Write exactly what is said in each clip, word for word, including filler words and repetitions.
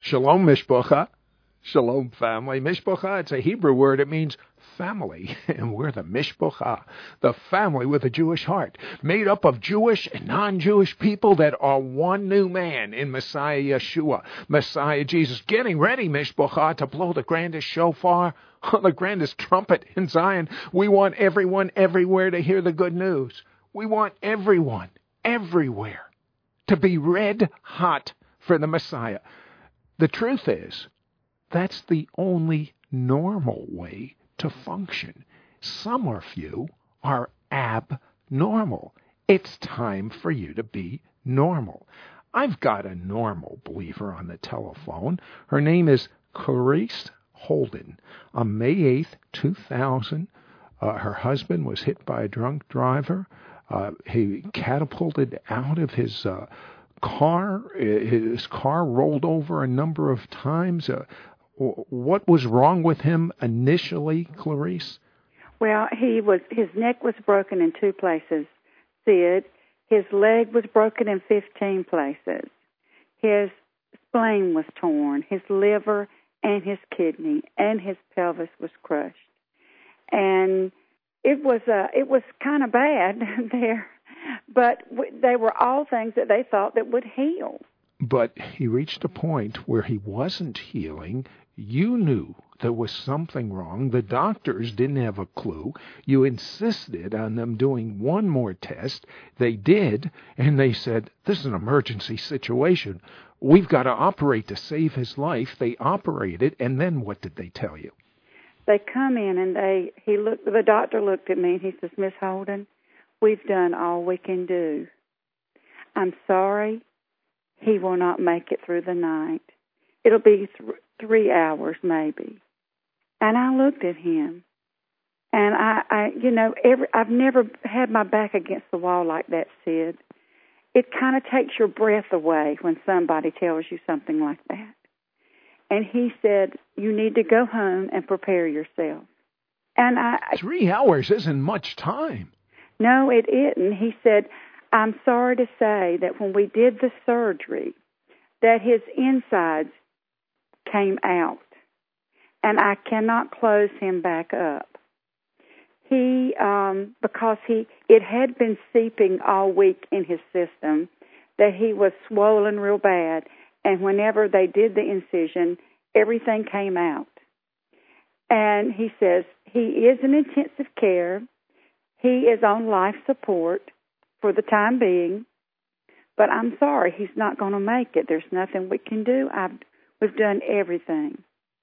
Shalom, Mishpacha. Shalom, family. Mishpacha, it's a Hebrew word. It means family. And we're the Mishpacha, the family with a Jewish heart, made up of Jewish and non-Jewish people that are one new man in Messiah Yeshua, Messiah Jesus. Getting ready, Mishpacha, to blow the grandest shofar, the grandest trumpet in Zion. We want everyone everywhere to hear the good news. We want everyone everywhere to be red hot for the Messiah. The truth is, that's the only normal way to function. Some of you are abnormal. It's time for you to be normal. I've got a normal believer on the telephone. Her name is Clarice Holden. On May eighth, two thousand, uh, her husband was hit by a drunk driver. Uh, he catapulted out of his uh, car. His car rolled over a number of times. Uh, what was wrong with him initially, Clarice? Well, he was his neck was broken in two places, Sid. His leg was broken in fifteen places. His spleen was torn. His liver and his kidney and his pelvis was crushed. And it was uh, it was kind of bad there. But they were all things that they thought that would heal. But he reached a point where he wasn't healing. You knew there was something wrong. The doctors didn't have a clue. You insisted on them doing one more test. They did, and they said, this is an emergency situation. We've got to operate to save his life. They operated, and then what did they tell you? They come in, and they he looked. The doctor looked at me, and he says, Miss Holden, we've done all we can do. I'm sorry, he will not make it through the night. It'll be th- three hours maybe. And I looked at him, and I, I you know, every, I've never had my back against the wall like that, Sid. It kind of takes your breath away when somebody tells you something like that. And he said, you need to go home and prepare yourself. And I Three hours isn't much time. No, it isn't. He said, I'm sorry to say that when we did the surgery, that his insides came out, and I cannot close him back up. He, um, because he, it had been seeping all week in his system, that he was swollen real bad, and whenever they did the incision, everything came out. And he says he is in intensive care. He is on life support for the time being, but I'm sorry, he's not going to make it. There's nothing we can do. I've, we've done everything.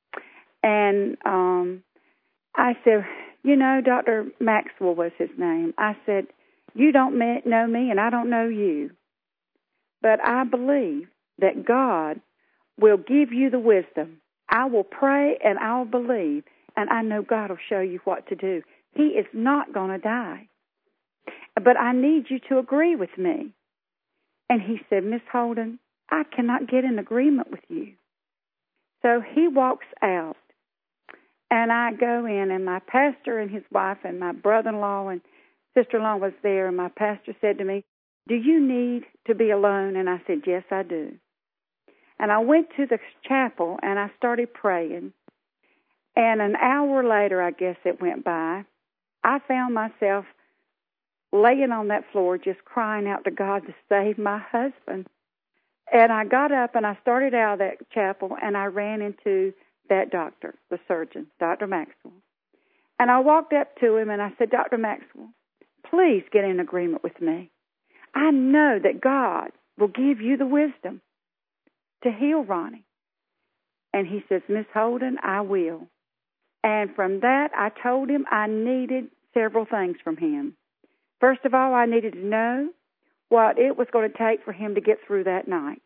And um, I said, you know, Doctor Maxwell was his name. I said, you don't know me and I don't know you, but I believe that God will give you the wisdom. I will pray and I'll believe, and I know God will show you what to do. He is not going to die. But I need you to agree with me. And he said, Miss Holden, I cannot get in agreement with you. So he walks out, and I go in, and my pastor and his wife and my brother-in-law and sister-in-law was there, and my pastor said to me, do you need to be alone? And I said, yes, I do. And I went to the chapel, and I started praying. And an hour later, I guess it went by, I found myself laying on that floor just crying out to God to save my husband. And I got up and I started out of that chapel and I ran into that doctor, the surgeon, Doctor Maxwell. And I walked up to him and I said, Doctor Maxwell, please get in agreement with me. I know that God will give you the wisdom to heal Ronnie. And he says, Miss Holden, I will. And from that, I told him I needed several things from him. First of all, I needed to know what it was going to take for him to get through that night.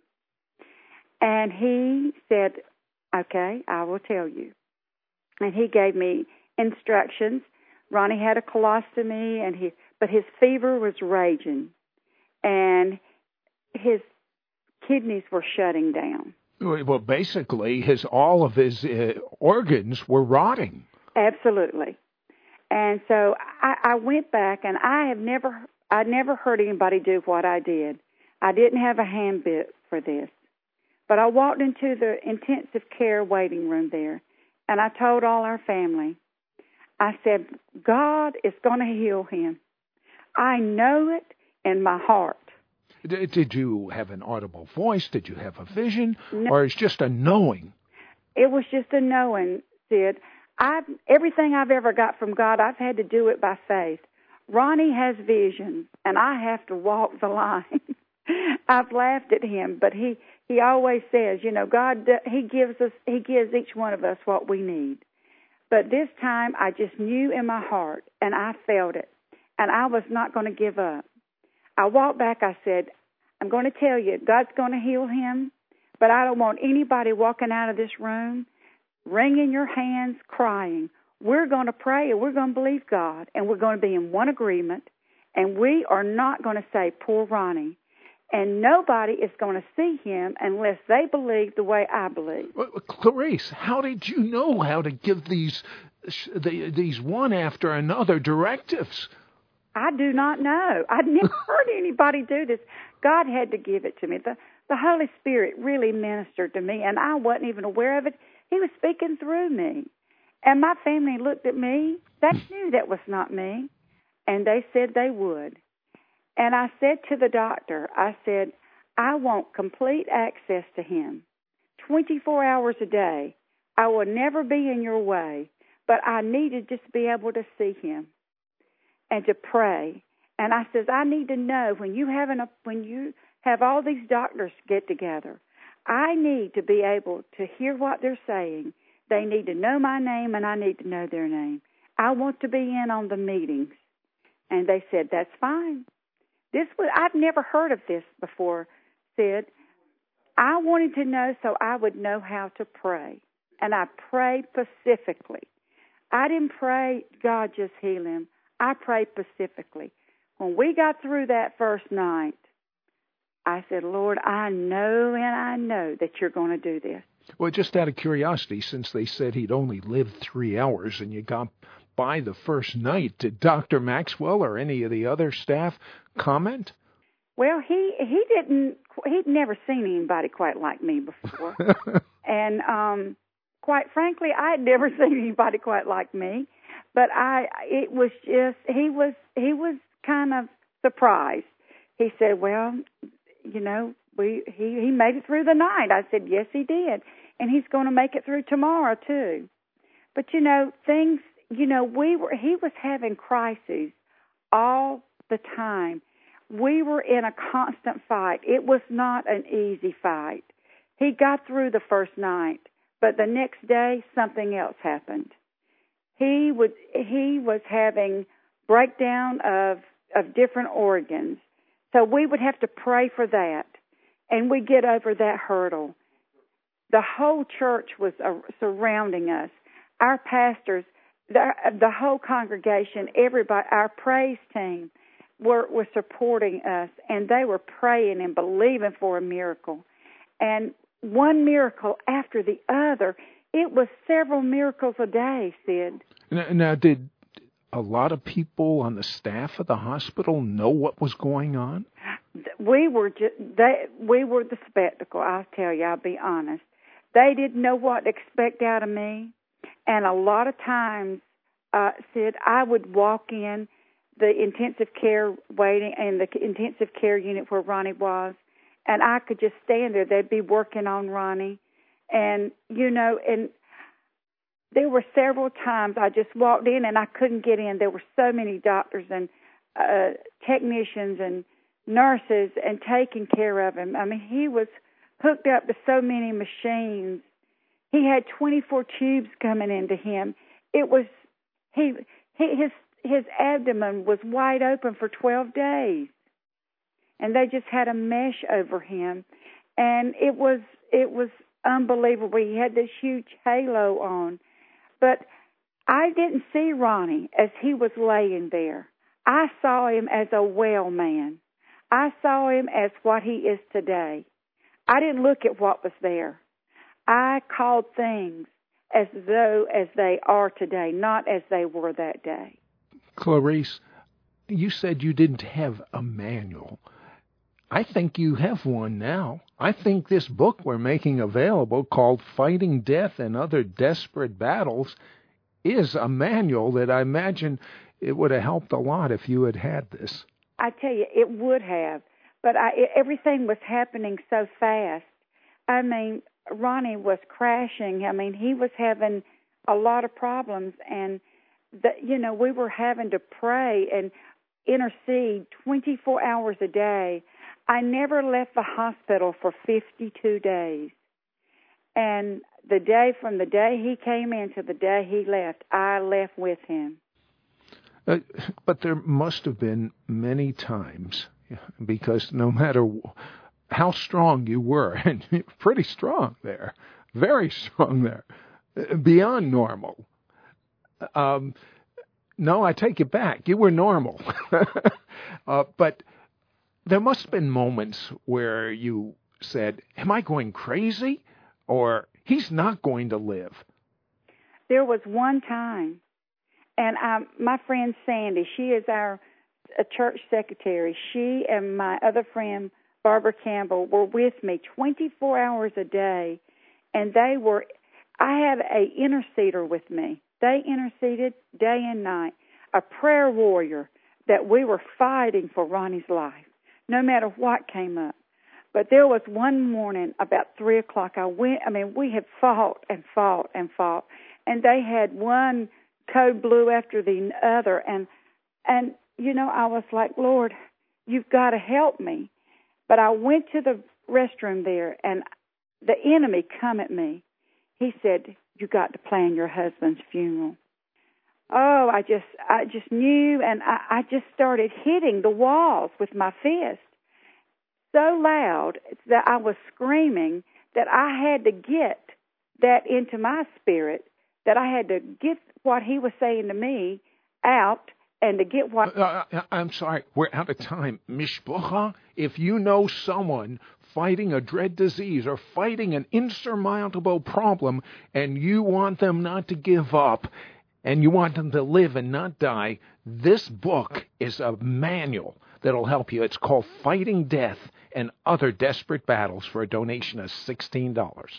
And he said, okay, I will tell you. And he gave me instructions. Ronnie had a colostomy, and he, but his fever was raging, and his kidneys were shutting down. Well, basically, his all of his uh, organs were rotting. Absolutely. And so I, I went back, and I have never, I never heard anybody do what I did. I didn't have a handbook for this, But I walked into the intensive care waiting room there, and I told all our family, I said, God is going to heal him. I know it in my heart. Did you have an audible voice? Did you have a vision? No, or it's just a knowing? It was just a knowing, Sid. I've, everything I've ever got from God, I've had to do it by faith. Ronnie has visions, and I have to walk the line. I've laughed at him, but he, he always says, you know, God, he gives us, he gives each one of us what we need. But this time, I just knew in my heart, and I felt it, and I was not going to give up. I walked back, I said, I'm going to tell you, God's going to heal him, but I don't want anybody walking out of this room, wringing your hands, crying. We're going to pray, and we're going to believe God, and we're going to be in one agreement, and we are not going to say, poor Ronnie. And nobody is going to see him unless they believe the way I believe. Well, Clarice, how did you know how to give these these one after another directives? I do not know. I'd never heard anybody do this. God had to give it to me. The, the Holy Spirit really ministered to me, and I wasn't even aware of it. He was speaking through me. And my family looked at me. They knew that was not me, and they said they would. And I said to the doctor, I said, I want complete access to him, twenty-four hours a day. I will never be in your way, but I needed just to be able to see him and to pray. And I says, I need to know when you have an, when you have all these doctors get together, I need to be able to hear what they're saying. They need to know my name, and I need to know their name. I want to be in on the meetings. And they said, that's fine. This was, I've never heard of this before, Sid. I wanted to know so I would know how to pray. And I prayed specifically. I didn't pray, God just heal him. I prayed specifically. When we got through that first night, I said, Lord, I know and I know that you're going to do this. Well, just out of curiosity, since they said he'd only lived three hours and you got by the first night, did Doctor Maxwell or any of the other staff comment? Well, he he didn't. He'd never seen anybody quite like me before, and um, quite frankly, I had never seen anybody quite like me. But I, it was just he was he was kind of surprised. He said, "Well, you know, we he he made it through the night." I said, "Yes, he did, and he's going to make it through tomorrow too." But you know, things. You know, we were. He was having crises all the time. We were in a constant fight. It was not an easy fight. He got through the first night, but the next day something else happened. He would. He was having breakdown of of different organs, so we would have to pray for that, and we get over that hurdle. The whole church was uh, surrounding us. Our pastors. The, the whole congregation, everybody, our praise team were, were supporting us, and they were praying and believing for a miracle. And one miracle after the other, it was several miracles a day, Sid. Now, now did a lot of people on the staff of the hospital know what was going on? We were just, they, we were the spectacle, I'll tell you, I'll be honest. They didn't know what to expect out of me. And a lot of times, uh, Sid, I would walk in the intensive care waiting in the intensive care unit where Ronnie was, and I could just stand there. They'd be working on Ronnie, and you know, and there were several times I just walked in and I couldn't get in. There were so many doctors and uh, technicians and nurses and taking care of him. I mean, he was hooked up to so many machines. He had twenty-four tubes coming into him. It was he, he his his abdomen was wide open for twelve days, and they just had a mesh over him, and it was it was unbelievable. He had this huge halo on, but I didn't see Ronnie as he was laying there. I saw him as a well man. I saw him as what he is today. I didn't look at what was there. I called things as though as they are today, not as they were that day. Clarice, you said you didn't have a manual. I think you have one now. I think this book we're making available, called Fighting Death and Other Desperate Battles, is a manual that I imagine it would have helped a lot if you had had this. I tell you, it would have. But I, it, everything was happening so fast. I mean, Ronnie was crashing. I mean, he was having a lot of problems. And, the, you know, we were having to pray and intercede twenty-four hours a day. I never left the hospital for fifty-two days. And the day from the day he came in to the day he left, I left with him. Uh, but there must have been many times, because no matter how strong you were, and you're pretty strong there, very strong there, beyond normal. Um, no, I take it back. You were normal. uh, but there must have been moments where you said, am I going crazy? Or he's not going to live. There was one time, and um, my friend Sandy, she is our a church secretary. She and my other friend, Barbara Campbell, were with me twenty-four hours a day, and they were, I had a interceder with me. They interceded day and night, a prayer warrior that we were fighting for Ronnie's life, no matter what came up. But there was one morning about three o'clock. I went. I mean, we had fought and fought and fought, and they had one code blue after the other. And and you know, I was like, Lord, you've got to help me. But I went to the restroom there, and the enemy come at me. He said, "You got to plan your husband's funeral." Oh, I just I just knew, and I, I just started hitting the walls with my fist. So loud that I was screaming that I had to get that into my spirit, that I had to get what he was saying to me out and to get what... Uh, I'm sorry, we're out of time. Mishpocha, if you know someone fighting a dread disease or fighting an insurmountable problem and you want them not to give up and you want them to live and not die, this book is a manual that'll help you. It's called Fighting Death and Other Desperate Battles, for a donation of sixteen dollars.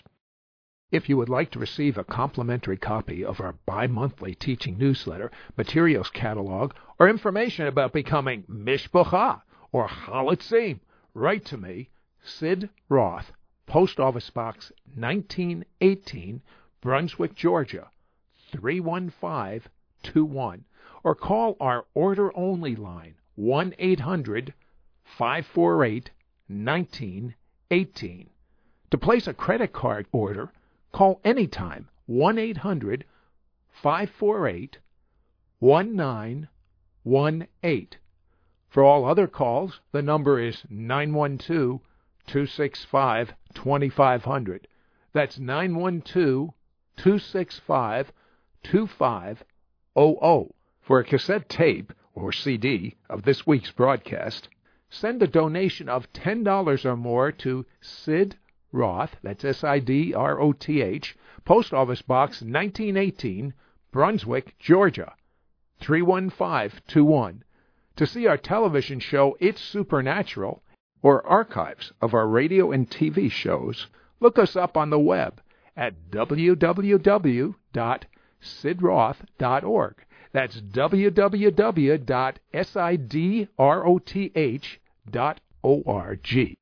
If you would like to receive a complimentary copy of our bi-monthly teaching newsletter, materials catalog, or information about becoming Mishpocha or Halitzim, write to me, Sid Roth, Post Office Box nineteen eighteen, Brunswick, Georgia, three one five two one, or call our order-only line, one eight hundred five four eight nineteen eighteen. To place a credit card order, call anytime, one eight hundred five four eight one nine one eight. For all other calls, the number is nine one two two six five two five zero zero. That's nine one two two six five two five zero zero. For a cassette tape or C D of this week's broadcast, send a donation of ten dollars or more to Sid Roth, that's S I D R O T H, Post Office Box nineteen eighteen, Brunswick, Georgia, three one five two one. To see our television show, It's Supernatural, or archives of our radio and T V shows, look us up on the web at w w w dot sid roth dot org. That's w w w dot sid roth dot org.